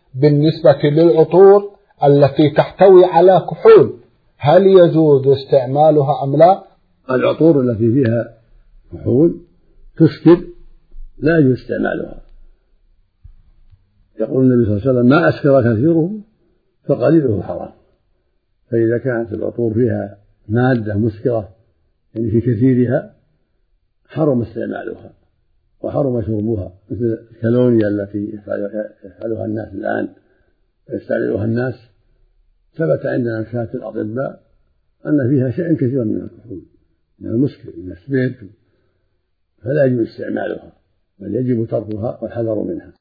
بالنسبة للعطور التي تحتوي على كحول هل يجوز استعمالها أم لا؟ العطور التي فيها كحول تسكر لا يجوز استعمالها. يقول النبي صلى الله عليه وسلم ما أسكر كثيره فقليله حرام. فإذا كانت العطور فيها مادة مسكرة يعني في كثيرها حرم استعمالها وحرم شربها، مثل الكالونيا التي يفعلها الناس الآن ويستعملها الناس. ثبت عندنا شهادة الأطباء أن فيها شيء كثير من الكحول من المسكر من السبيرتو، فلا يجب استعمالها بل يجب تركها والحذر منها.